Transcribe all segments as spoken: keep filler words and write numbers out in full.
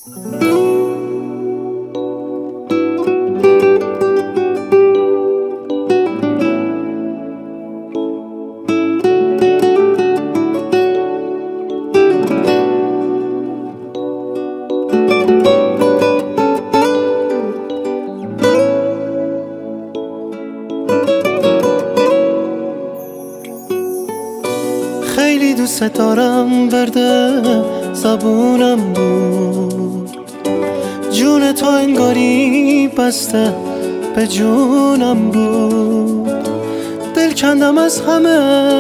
خیلی دوست دارم، ورده زبونم بود، جون تو انگاری بسته به جونم بود. دل کندم از همه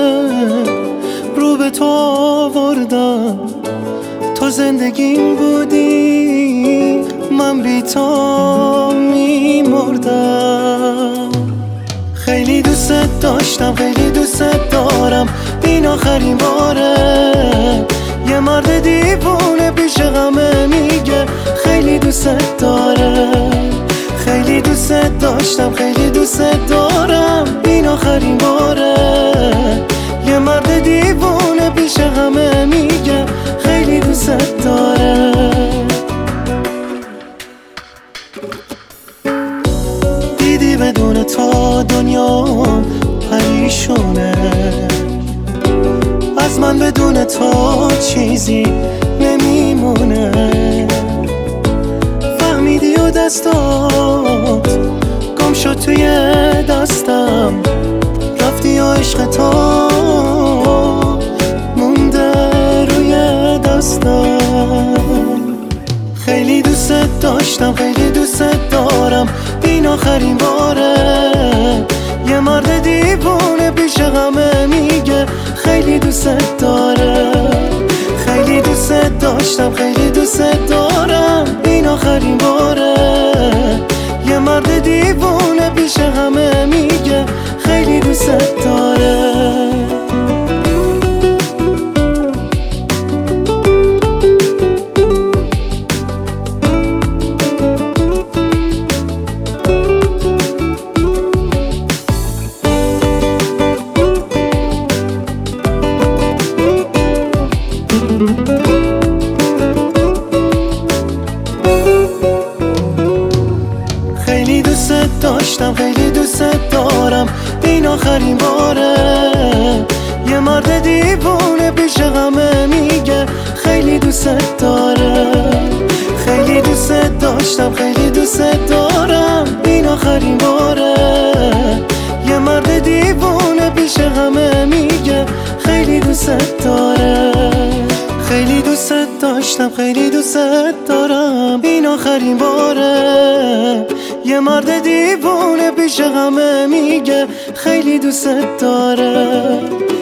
رو به تو آوردم، تو زندگیم بودی من بی تو می مردم. خیلی دوست داشتم، خیلی دوست دارم، این آخرین باره. یه مرد دیوونه پیش غمه میگه خیلی دوست داره. خیلی دوست داشتم، خیلی دوست دارم، این آخرین باره. یه مرد دیوونه پیش غمه میگه خیلی دوست داره. دیدی بدون تو دنیا پریشونه، از من بدون تو چیزی نمیمونه. فهمیدی و دستات گم شد توی دستم، رفتی و عشق تو مونده روی دستم. خیلی دوست داشتم، خیلی دوست دارم، این آخرین باره. یه مرد دیوونه پیش غمه میگه خیلی دوست داره. خیلی دوست داشتم، خیلی دوست دارم، این آخرین باره. یه مرد دیوونه پیش غمه میگه خیلی دوست داره. خیلی دوست داشتم، خیلی دوست دارم، این آخرین باره. یه مرد دیوونه پیش غمه میگه خیلی دوست داره. خیلی دوست داشتم، خیلی دوست دارم، این آخرین باره. یه مرد دیوونه پیش غمه میگه خیلی دوست داره. خیلی دوست داشتم، خیلی دوست دارم، این آخرین باره. یه مرد دیوونه پیش غمه میگه خیلی دوست داره.